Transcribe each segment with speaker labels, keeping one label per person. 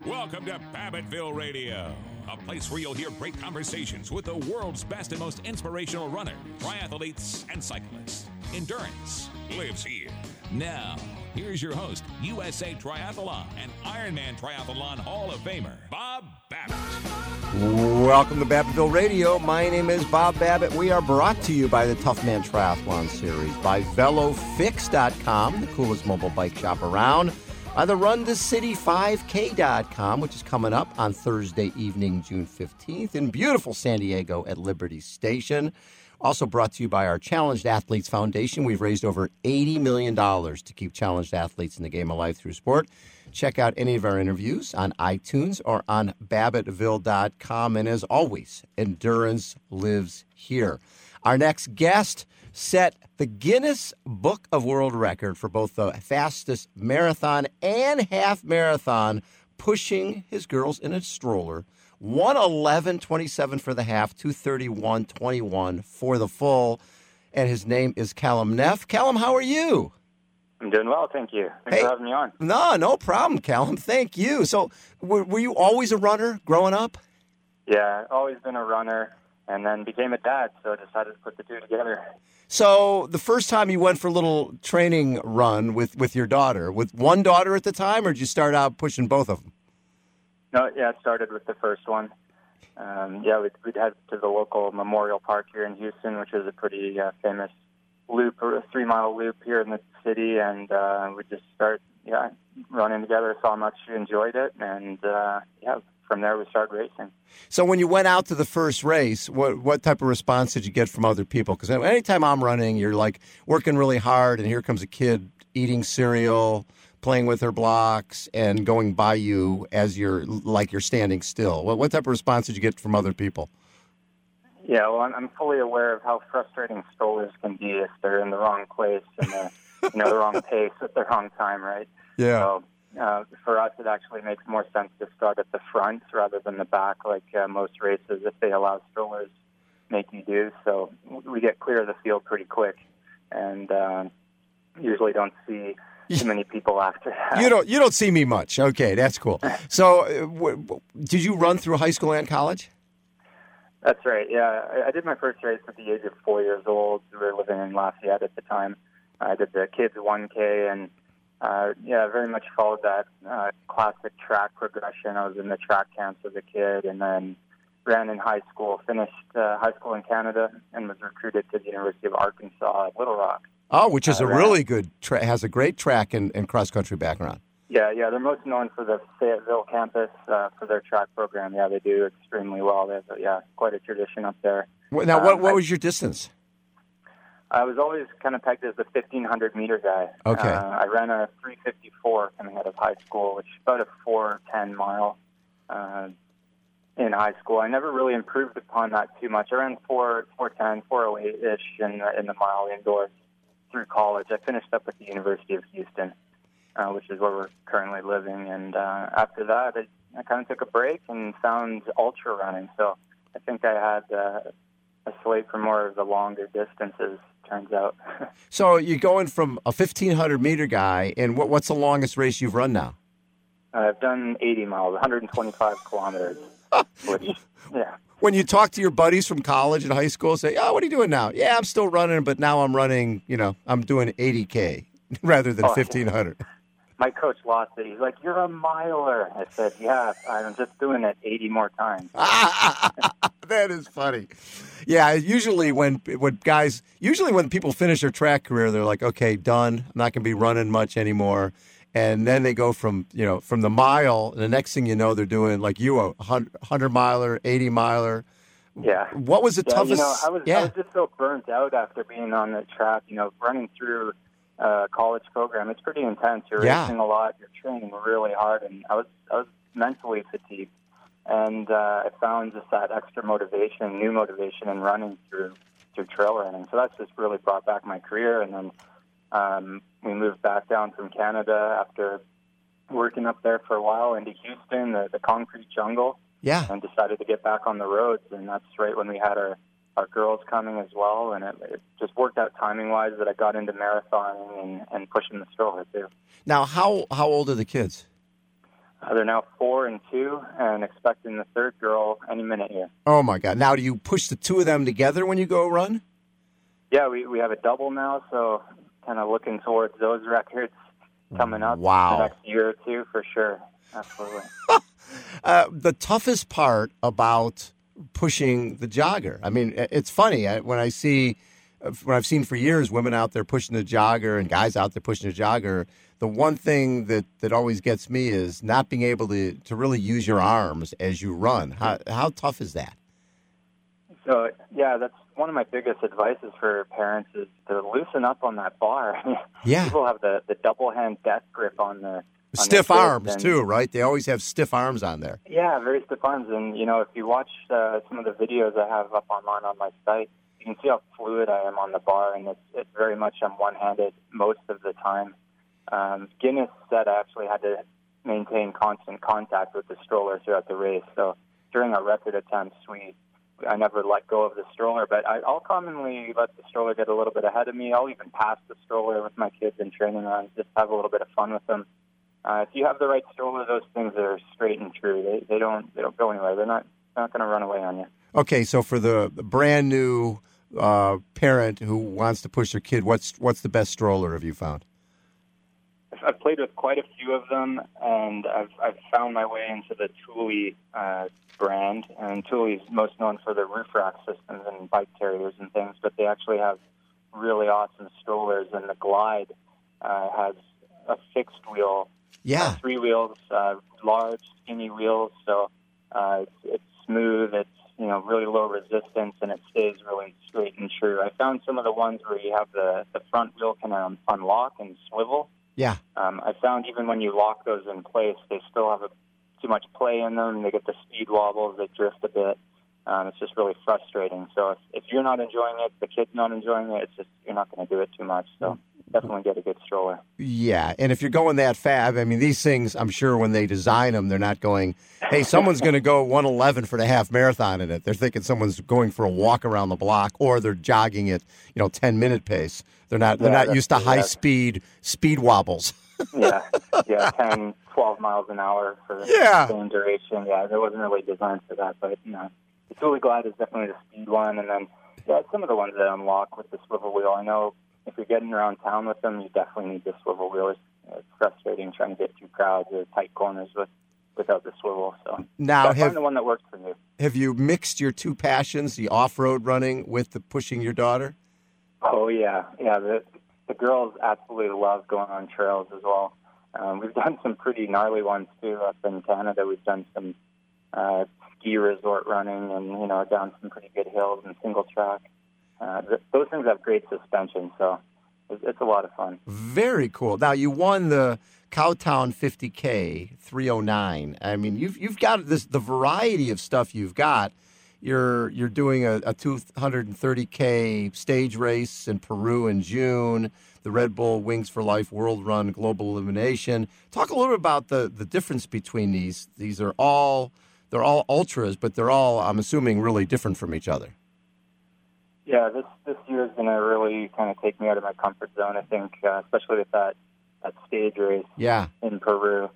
Speaker 1: Welcome to Babbitttville Radio, a place where you'll hear great conversations with the world's best and most inspirational runners, triathletes, and cyclists. Endurance lives here. Now, here's your host, USA Triathlon and Ironman Triathlon Hall of Famer, Bob Babbitt.
Speaker 2: Welcome to Babbitttville Radio. My name is Bob Babbitt. We are brought to you by the Tough Man Triathlon Series, by VeloFix.com, the coolest mobile bike shop around, by the RunToCity5K.com, which is coming up on Thursday evening, June 15th, in beautiful San Diego at Liberty Station. Also brought to you by our Challenged Athletes Foundation. We've raised over $80 million to keep challenged athletes in the game of life through sport. Check out any of our interviews on iTunes or on Babbitttville.com. And as always, endurance lives here. Our next guest set the Guinness Book of World Record for both the fastest marathon and half marathon, pushing his girls in a stroller. 1:11:27 for the half, 2:31:21 for the full. And his name is Callum Neff. Callum, how are you?
Speaker 3: I'm doing well, thank you. Thanks for having me on.
Speaker 2: No problem, Callum. Thank you. So were you always a runner growing up?
Speaker 3: Yeah, always been a runner, and then became a dad, so I decided to put the two together.
Speaker 2: So the first time you went for a little training run with your daughter, with one daughter at the time, or did you start out pushing both of them?
Speaker 3: No, yeah, it started with the first one. We'd head to the local Memorial Park here in Houston, which is a pretty famous loop, or a 3-mile loop here in the city, and we just started running together, saw how much she enjoyed it, and from there we started racing.
Speaker 2: So when you went out to the first race, what type of response did you get from other people? Because anytime I'm running, you're like working really hard, and here comes a kid eating cereal, playing with her blocks, and going by you as you're standing still. What type of response did you get from other people?
Speaker 3: Yeah, well, I'm fully aware of how frustrating strollers can be if they're in the wrong place and the wrong pace at the wrong time, right?
Speaker 2: Yeah.
Speaker 3: So for us, it actually makes more sense to start at the front rather than the back, like most races, if they allow strollers make you do. So we get clear of the field pretty quick, and usually don't see too many people after that.
Speaker 2: You don't see me much. Okay, that's cool. So did you run through high school and college?
Speaker 3: That's right, yeah. I did my first race at the age of 4 years old. We were living in Lafayette at the time. I did the kids 1K, and very much followed that classic track progression. I was in the track camps as a kid, and then ran in high school, finished high school in Canada, and was recruited to the University of Arkansas at Little Rock.
Speaker 2: Oh, which is a really good, has a great track and cross-country background.
Speaker 3: Yeah, they're most known for the Fayetteville campus, for their track program. Yeah, they do extremely well. They have, quite a tradition up there.
Speaker 2: Now, what was your distance?
Speaker 3: I was always kind of pegged as the 1,500-meter guy.
Speaker 2: Okay.
Speaker 3: I ran a 3:54 coming out of high school, which is about a 4:10 mile in high school. I never really improved upon that too much. I ran 4:10, 4:08-ish in the mile indoors through college. I finished up at the University of Houston, which is where we're currently living. And after that, I kind of took a break and found ultra running. So I think I had a slate for more of the longer distances, turns out.
Speaker 2: So you're going from a 1,500-meter guy, and what's the longest race you've run now?
Speaker 3: I've done 80 miles, 125 kilometers.
Speaker 2: When you talk to your buddies from college and high school, say, "Oh, what are you doing now?" "Yeah, I'm still running, but now I'm running, I'm doing 80K rather than 1,500.
Speaker 3: My coach lost it. He's like, "You're a miler." I said, "Yeah, I'm just doing it 80 more times."
Speaker 2: That is funny. Yeah, usually when people finish their track career, they're like, "Okay, done. I'm not going to be running much anymore." And then they go from the mile, and the next thing you know, they're doing, like you, a 100-miler, 80-miler.
Speaker 3: Yeah. What
Speaker 2: was the toughest?
Speaker 3: I was just so burnt out after being on the track, running through a college program. It's pretty intense. You're racing a lot. You're training really hard, and I was mentally fatigued. And I found just that extra motivation, new motivation in running through trail running. So that's just really brought back my career. And then we moved back down from Canada after working up there for a while into Houston, the concrete jungle.
Speaker 2: Yeah.
Speaker 3: And decided to get back on the roads. And that's right when we had our girls coming as well. And it just worked out timing-wise that I got into marathoning and pushing the stroller, too.
Speaker 2: Now, how old are the kids?
Speaker 3: They're now 4 and 2, and expecting the third girl any minute here.
Speaker 2: Oh, my God. Now, do you push the two of them together when you go run?
Speaker 3: Yeah, we have a double now, so kind of looking towards those records coming up
Speaker 2: Wow.
Speaker 3: the next year or two for sure. Absolutely.
Speaker 2: The toughest part about pushing the jogger, I mean, it's funny. When I've seen for years women out there pushing the jogger and guys out there pushing the jogger, the one thing that always gets me is not being able to really use your arms as you run. How tough is that?
Speaker 3: So, yeah, that's one of my biggest advices for parents is to loosen up on that bar.
Speaker 2: Yeah.
Speaker 3: People have the double hand death grip on the
Speaker 2: stiff arms, too, right? They always have stiff arms on there.
Speaker 3: Yeah, very stiff arms. And, if you watch some of the videos I have up online on my site, you can see how fluid I am on the bar, and it's very much I'm one-handed most of the time. Guinness said I actually had to maintain constant contact with the stroller throughout the race. So during our record attempts, I never let go of the stroller, but I'll commonly let the stroller get a little bit ahead of me. I'll even pass the stroller with my kids in training runs, just have a little bit of fun with them. If you have the right stroller, those things are straight and true. They don't go anywhere. They're not going to run away on you.
Speaker 2: Okay, so for the brand new parent who wants to push their kid, what's the best stroller have you found?
Speaker 3: I've played with quite a few of them, and I've found my way into the Thule brand. And Thule's most known for their roof rack systems and bike carriers and things, but they actually have really awesome strollers. And the Glide has a fixed wheel, 3 wheels, large, skinny wheels. So it's smooth. It's really low resistance, and it stays really straight and true. I found some of the ones where you have the front wheel can unlock and swivel.
Speaker 2: Yeah.
Speaker 3: I found even when you lock those in place, they still have too much play in them. They get the speed wobbles. They drift a bit. It's just really frustrating. So if you're not enjoying it, the kid's not enjoying it, it's just you're not going to do it too much. So definitely get a good stroller.
Speaker 2: Yeah, and if you're going that fast, I mean, these things, I'm sure when they design them, they're not going, hey, someone's going to go 1:11 for the half marathon in it. They're thinking someone's going for a walk around the block, or they're jogging at 10-minute pace. They're not used to high speed wobbles.
Speaker 3: Yeah, 10, 12 miles an hour for the same duration. Yeah, it wasn't really designed for that, but the Thule Glide is definitely the speed one, and then some of the ones that unlock with the swivel wheel. I know if you're getting around town with them, you definitely need the swivel wheel. It's frustrating trying to get through crowds or tight corners without the swivel. So
Speaker 2: now
Speaker 3: find the one that works for you.
Speaker 2: Have you mixed your two passions, the off-road running with the pushing your daughter?
Speaker 3: Oh, yeah. The girls absolutely love going on trails as well. We've done some pretty gnarly ones, too, up in Canada. We've done some ski resort running and, down some pretty good hills and single track. Those things have great suspension, so it's a lot of fun.
Speaker 2: Very cool. Now, you won the Cowtown 50K 309. I mean, you've got the variety of stuff you've got. You're doing a 230K stage race in Peru in June, the Red Bull Wings for Life World Run Global Elimination. Talk a little bit about the difference between these. They're all ultras, but they're all, I'm assuming, really different from each other.
Speaker 3: Yeah, this year is going to really kind of take me out of my comfort zone, I think, especially with that stage race in Peru.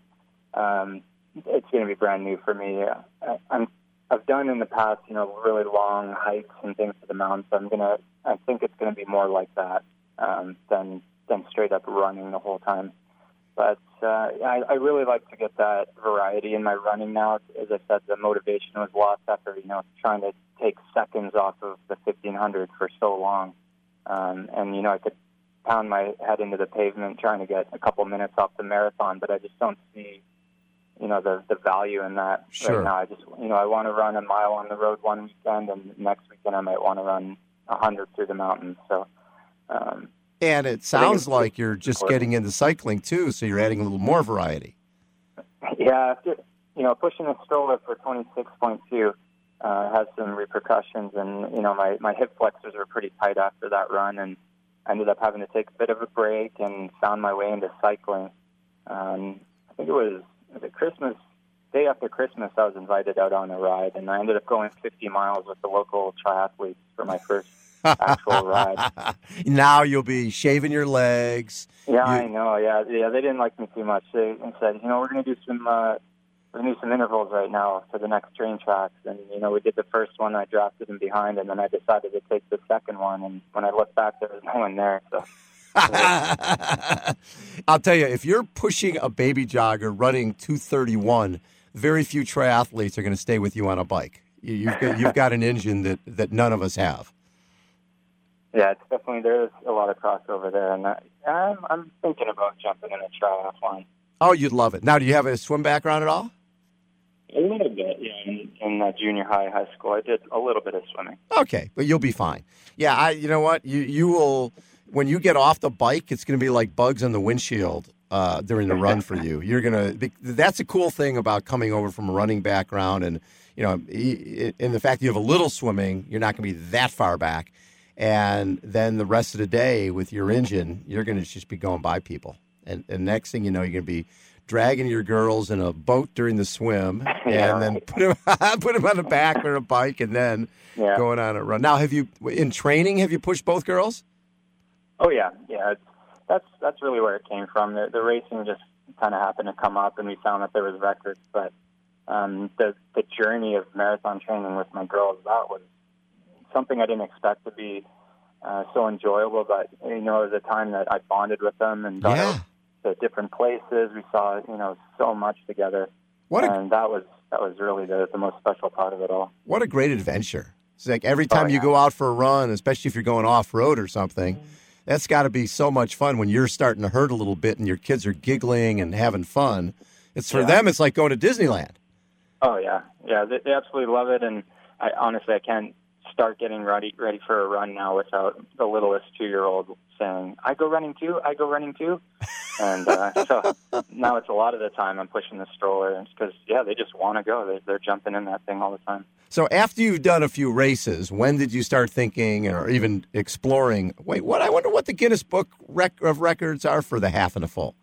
Speaker 3: It's going to be brand new for me. I've done in the past, really long hikes and things to the mountains. So I think it's going to be more like that than straight up running the whole time. But I really like to get that variety in my running now. As I said, the motivation was lost after trying to take seconds off of the 1500 for so long, and I could pound my head into the pavement trying to get a couple minutes off the marathon, but I just don't see the value in that right now. I just, I want to run a mile on the road one weekend, and next weekend I might want to run 100 through the mountains. So,
Speaker 2: and it sounds like you're just important. Getting into cycling too, so you're adding a little more variety.
Speaker 3: Yeah, pushing a stroller for 26.2 has some repercussions, and my hip flexors were pretty tight after that run, and I ended up having to take a bit of a break and found my way into cycling. I think it was Christmas, day after Christmas, I was invited out on a ride, and I ended up going 50 miles with the local triathletes for my first actual ride.
Speaker 2: Now you'll be shaving your legs.
Speaker 3: Yeah, I know. Yeah, they didn't like me too much. They said, we're going to do some need some intervals right now for the next train tracks. And, we did the first one. I drafted him behind, and then I decided to take the second one. And when I looked back, there was no one there. So.
Speaker 2: I'll tell you, if you're pushing a baby jogger running 231, very few triathletes are going to stay with you on a bike. You've got an engine that none of us have.
Speaker 3: Yeah, it's definitely, there's a lot of crossover there, and I'm thinking about jumping in a triathlon.
Speaker 2: Oh, you'd love it. Now, do you have a swim background at all?
Speaker 3: A little bit, yeah. In junior high school, I did a little bit of swimming.
Speaker 2: Okay, but you'll be fine. Yeah, you know what? You will, when you get off the bike, it's going to be like bugs on the windshield during the run for you. That's a cool thing about coming over from a running background, and in the fact that you have a little swimming, you're not going to be that far back. And then the rest of the day with your engine, you're going to just be going by people. And next thing you know, you're going to be dragging your girls in a boat during the swim, and then put them on the back or a bike, and then going on a run. Now, in training, have you pushed both girls?
Speaker 3: Oh, yeah. That's really where it came from. The racing just kind of happened to come up, and we found that there was records. But the journey of marathon training with my girls, that was something I didn't expect to be so enjoyable. But it was a time that I bonded with them and got out to different places. We saw so much together, and that was really the most special part of it all.
Speaker 2: What a great adventure! It's like every time you go out for a run, especially if you're going off road or something. That's got to be so much fun when you're starting to hurt a little bit and your kids are giggling and having fun. It's for them. It's like going to Disneyland.
Speaker 3: Oh yeah. They absolutely love it, and I can't start getting ready for a run now without the littlest 2-year-old saying, "I go running too. I go running too." And so now it's a lot of the time I'm pushing the stroller because they just want to go. They're jumping in that thing all the time.
Speaker 2: So after you've done a few races, when did you start thinking or even exploring, I wonder what the Guinness Book of Records are for the half and a full?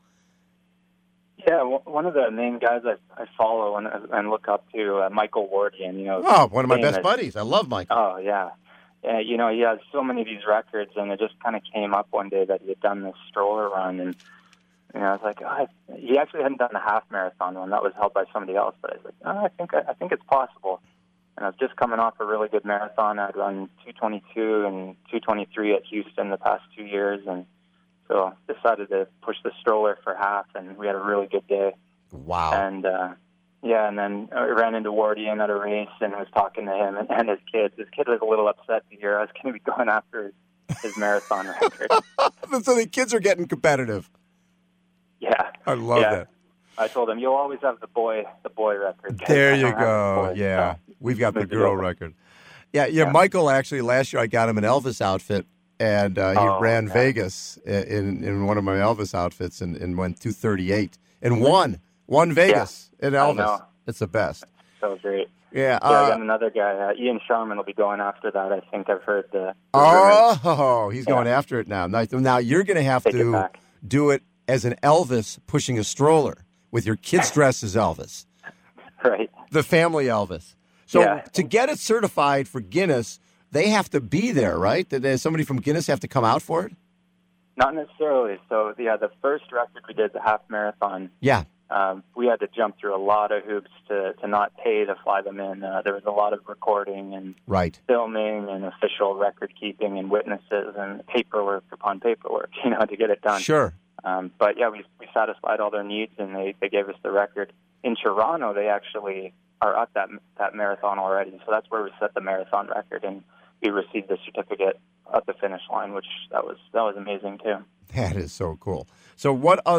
Speaker 3: Yeah, one of the main guys I follow and look up to, Michael Wardian.
Speaker 2: One of my best buddies. I love Michael.
Speaker 3: Oh, yeah. He has so many of these records, and it just kind of came up one day that he had done this stroller run, and I was like, he actually hadn't done the half marathon one. That was held by somebody else, but I was like, I think it's possible. And I was just coming off a really good marathon. I'd run 2:22 and 2:23 at Houston the past 2 years, and so I decided to push the stroller for half, and we had a really good day.
Speaker 2: Wow.
Speaker 3: And, and then I ran into Wardian at a race and was talking to him and his kids. His kid was a little upset to hear I was going to be going after his marathon record.
Speaker 2: So the kids are getting competitive.
Speaker 3: Yeah.
Speaker 2: I love that.
Speaker 3: I told him, you'll always have the boy record.
Speaker 2: There you go. Yeah. We've got the girl record. Yeah. Michael, actually, last year I got him an Elvis outfit, and he ran Vegas in one of my Elvis outfits and went 238 and won Vegas in Elvis. It's the best.
Speaker 3: So great.
Speaker 2: Yeah.
Speaker 3: I got another guy, Ian Sharman, will be going after that. I think I've heard the
Speaker 2: he's going after it now. Now you're going to have to do it as an Elvis pushing a stroller with your kids dressed as Elvis.
Speaker 3: Right.
Speaker 2: The family Elvis. So to get it certified for Guinness, they have to be there, right? Did somebody from Guinness have to come out for it?
Speaker 3: Not necessarily. So, the first record we did, the half marathon, we had to jump through a lot of hoops to not pay to fly them in. There was a lot of recording and filming and official record keeping and witnesses and paperwork upon paperwork, to get it done.
Speaker 2: Sure.
Speaker 3: But we satisfied all their needs, and they gave us the record. In Toronto, they actually are at that marathon already, so that's where we set the marathon record, and we received the certificate at the finish line, which that was amazing too.
Speaker 2: That is so cool. So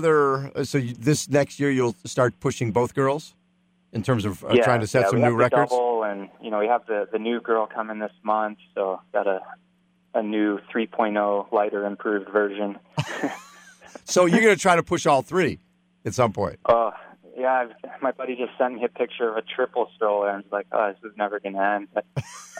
Speaker 2: this next year you'll start pushing both girls in terms of trying to set some new records?
Speaker 3: Double, and we have the new girl coming this month, so got a new 3.0 lighter improved version.
Speaker 2: So you're going to try to push all three at some point?
Speaker 3: Yeah, my buddy just sent me a picture of a triple stroller, and it's like, this is never going to end. But,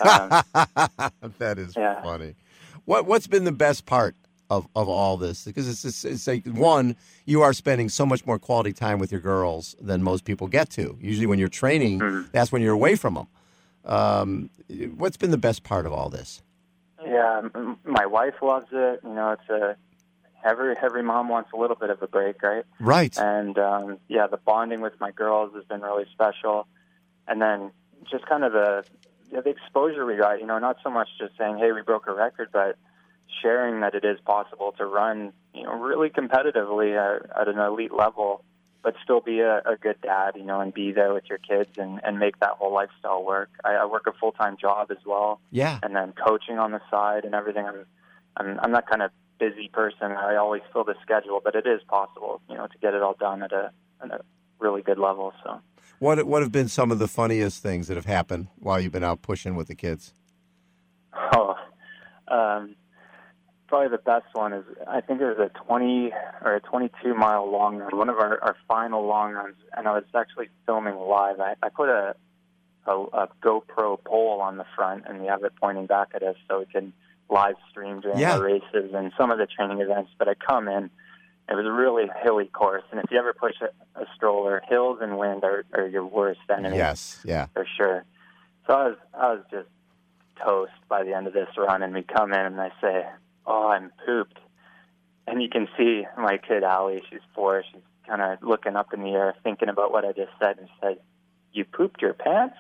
Speaker 2: that is funny. What's been the best part of all this? Because it's like, one, you are spending so much more quality time with your girls than most people get to. Usually when you're training, that's when you're away from them. What's been the best part of all this?
Speaker 3: Yeah, my wife loves it. every mom wants a little bit of a break, right?
Speaker 2: Right.
Speaker 3: And the bonding with my girls has been really special. And then just kind of the exposure we got, not so much just saying, hey, we broke a record, but sharing that it is possible to run, really competitively at an elite level, but still be a good dad, and be there with your kids and make that whole lifestyle work. I work a full-time job as well.
Speaker 2: Yeah.
Speaker 3: And then coaching on the side and everything. I'm not kind of busy person. I always fill the schedule, but it is possible, to get it all done at a really good level. So,
Speaker 2: what have been some of the funniest things that have happened while you've been out pushing with the kids?
Speaker 3: Probably the best one is, I think it was a 20 or a 22 mile long run, one of our final long runs, and I was actually filming live. I put a GoPro pole on the front, and we have it pointing back at us so we can live stream during the races and some of the training events. But I come in, it was a really hilly course, and if you ever push a stroller, hills and wind are your worst enemies.
Speaker 2: Yes, yeah,
Speaker 3: for sure. So I was just toast by the end of this run, and we come in and I say, oh, I'm pooped. And you can see my kid, Allie, she's 4, she's kind of looking up in the air, thinking about what I just said, and said, you pooped your pants?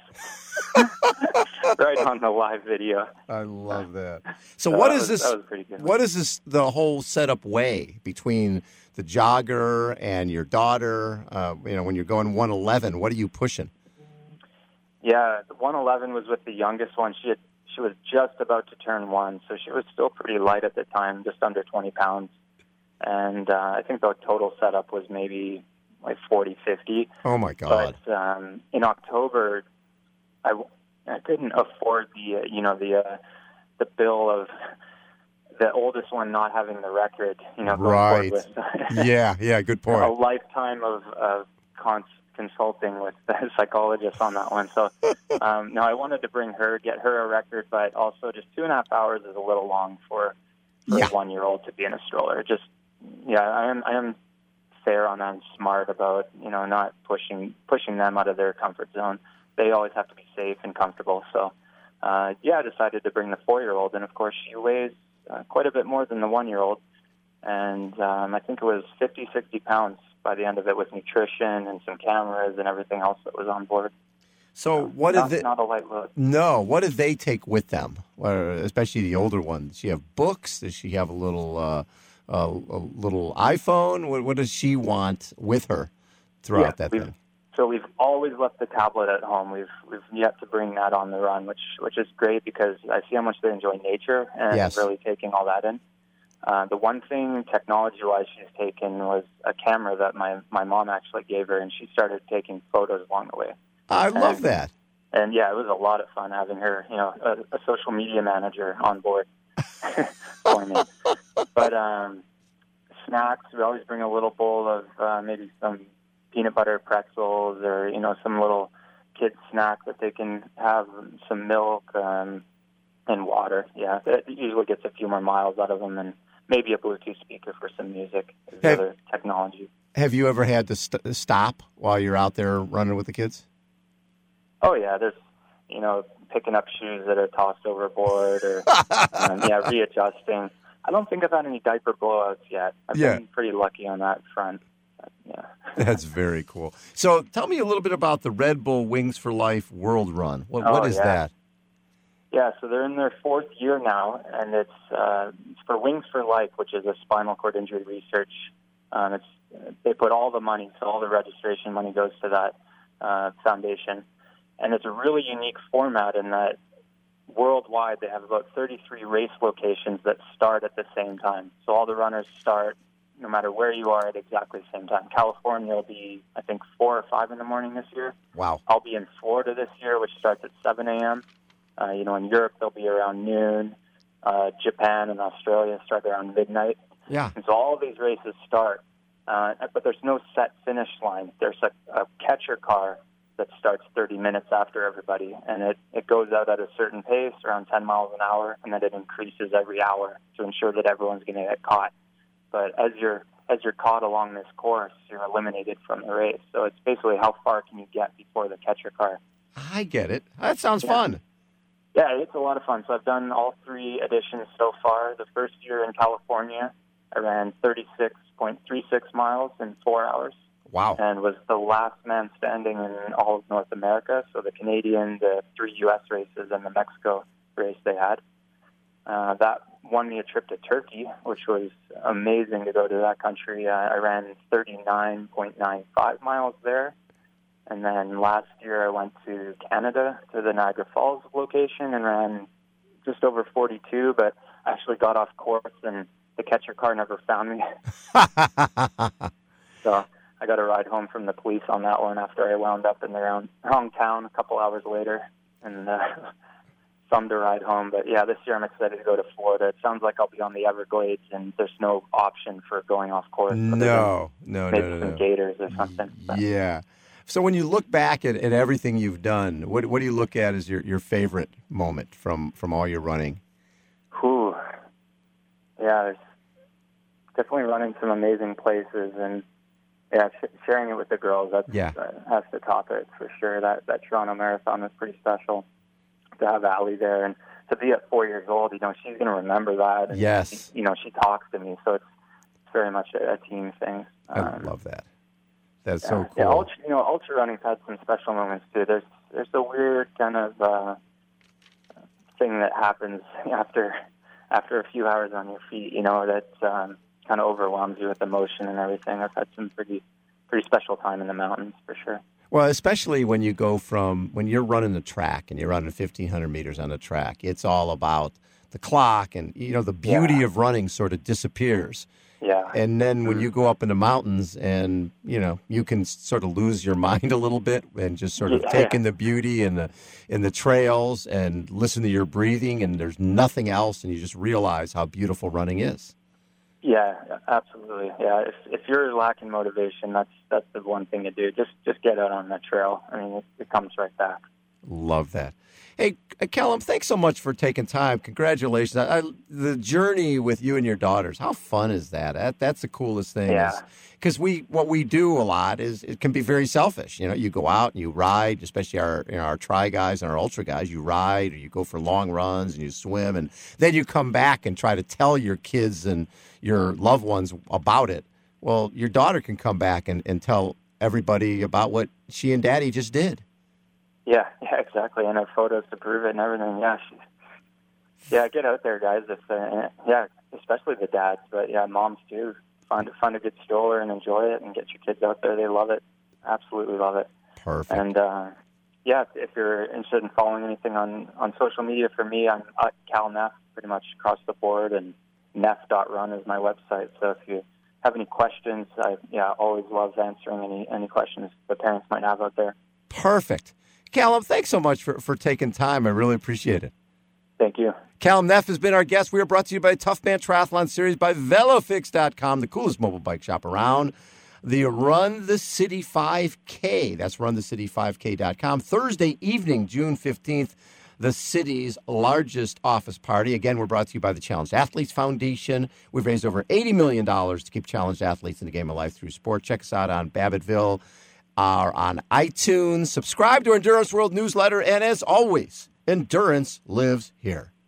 Speaker 3: Right on the live video.
Speaker 2: I love that. So what is this? That was pretty good. What is this, the whole setup weigh between the jogger and your daughter? When you're going 111, what are you pushing?
Speaker 3: Yeah, the 111 was with the youngest one. She was just about to turn 1, so she was still pretty light at the time, just under 20 pounds. And I think the total setup was maybe like 40, 50.
Speaker 2: Oh, my God.
Speaker 3: But in October, I couldn't afford the bill of the oldest one not having the record.
Speaker 2: Right. Yeah, good point.
Speaker 3: A lifetime of consulting with the psychologist on that one. So, no, I wanted to get her a record, but also just 2.5 hours is a little long for a 1-year-old to be in a stroller. I am fair on that and smart about, not pushing them out of their comfort zone. They always have to be safe and comfortable. So, I decided to bring the 4-year-old, and of course she weighs quite a bit more than the 1-year-old. And I think it was 50, 60 pounds by the end of it, with nutrition and some cameras and everything else that was on board.
Speaker 2: So not a light load. No, what do they take with them, especially the older one? Does she have books? Does she have a little iPhone? What does she want with her throughout that thing?
Speaker 3: So we've always left the tablet at home. We've yet to bring that on the run, which is great because I see how much they enjoy nature and really taking all that in. The one thing technology-wise she's taken was a camera that my mom actually gave her, and she started taking photos along the way.
Speaker 2: I love that.
Speaker 3: And, it was a lot of fun having her, a social media manager on board for me. But snacks, we always bring a little bowl of maybe some peanut butter pretzels or, some little kid snack that they can have, some milk and water. Yeah, it usually gets a few more miles out of them, and maybe a Bluetooth speaker for some music, other technology.
Speaker 2: Have you ever had to stop while you're out there running with the kids?
Speaker 3: Oh, yeah. There's, picking up shoes that are tossed overboard or, readjusting. I don't think I've had any diaper blowouts yet. I've been pretty lucky on that front. Yeah.
Speaker 2: That's very cool. So tell me a little bit about the Red Bull Wings for Life World Run. What is that?
Speaker 3: Yeah, so they're in their 4th year now, and it's for Wings for Life, which is a spinal cord injury research. They put all the money, so all the registration money goes to that foundation. And it's a really unique format in that worldwide they have about 33 race locations that start at the same time. So all the runners start, no matter where you are, at exactly the same time. California will be, I think, 4 or 5 in the morning this year.
Speaker 2: Wow.
Speaker 3: I'll be in Florida this year, which starts at 7 a.m. In Europe, they'll be around noon. Japan and Australia start around midnight.
Speaker 2: Yeah.
Speaker 3: And so all of these races start, but there's no set finish line. There's a catcher car that starts 30 minutes after everybody, and it goes out at a certain pace, around 10 miles an hour, and then it increases every hour to ensure that everyone's going to get caught. But as you're caught along this course, you're eliminated from the race. So it's basically how far can you get before the catcher car.
Speaker 2: I get it. That sounds fun.
Speaker 3: Yeah, it's a lot of fun. So I've done all 3 editions so far. The first year in California, I ran 36.36 miles in 4 hours.
Speaker 2: Wow.
Speaker 3: And was the last man standing in all of North America. So the Canadian, the 3 U.S. races, and the Mexico race they had. That won me a trip to Turkey, which was amazing to go to that country. I ran 39.95 miles there. And then last year I went to Canada, to the Niagara Falls location, and ran just over 42, but I actually got off course, and the catcher car never found me. So I got a ride home from the police on that one after I wound up in the wrong town a couple hours later, and some to ride home. But yeah, this year I'm excited to go to Florida. It sounds like I'll be on the Everglades, and there's no option for going off course.
Speaker 2: No.
Speaker 3: Maybe some gators or something. But.
Speaker 2: Yeah. So when you look back at everything you've done, what do you look at as your favorite moment from all your running?
Speaker 3: Whew. Yeah, there's definitely running some amazing places, and sharing it with the girls, that's to top it for sure. That Toronto Marathon was pretty special. To have Allie there and to be at 4 years old, she's going to remember that. And
Speaker 2: yes.
Speaker 3: She talks to me, so it's very much a team thing.
Speaker 2: I love that. That's so cool.
Speaker 3: Yeah, ultra running's had some special moments too. There's a weird kind of thing that happens after a few hours on your feet. That kind of overwhelms you with emotion and everything. I've had some pretty special time in the mountains for sure.
Speaker 2: Well, especially when you go when you're running the track and you're running 1,500 meters on the track, it's all about the clock, and the beauty of running sort of disappears.
Speaker 3: Yeah.
Speaker 2: And then when you go up in the mountains and, you can sort of lose your mind a little bit and just sort of take in the beauty in the trails and listen to your breathing, and there's nothing else, and you just realize how beautiful running is.
Speaker 3: Yeah, absolutely. Yeah, if you're lacking motivation, that's the one thing to do. Just get out on the trail. I mean, it comes right back.
Speaker 2: Love that. Hey, Callum, thanks so much for taking time. Congratulations. The journey with you and your daughters, how fun is that? That's the coolest thing.
Speaker 3: Yeah.
Speaker 2: Because what we do a lot is it can be very selfish. You go out and you ride, especially our tri guys and our ultra guys. You ride, or you go for long runs and you swim, and then you come back and try to tell your kids and your loved ones about it. Well, your daughter can come back and tell everybody about what she and Daddy just did.
Speaker 3: Yeah, exactly. And have photos to prove it and everything. Yeah, get out there, guys. Especially the dads, but moms too. Find a good stroller and enjoy it, and get your kids out there. They love it. Absolutely love it.
Speaker 2: Perfect.
Speaker 3: And if you're interested in following anything on social media, for me, I'm at Cal Neff pretty much across the board, and neff.run is my website. So if you have any questions, I always love answering any questions the parents might have out there.
Speaker 2: Perfect. Callum, thanks so much for taking time. I really appreciate it.
Speaker 3: Thank you.
Speaker 2: Callum Neff has been our guest. We are brought to you by Tough Man Triathlon Series by VeloFix.com, the coolest mobile bike shop around. The Run the City 5K. That's runthecity5k.com. Thursday evening, June 15th, the city's largest office party. Again, we're brought to you by the Challenged Athletes Foundation. We've raised over $80 million to keep challenged athletes in the game of life through sport. Check us out on Babbittville, or on iTunes. Subscribe to our Endurance World newsletter. And as always, endurance lives here.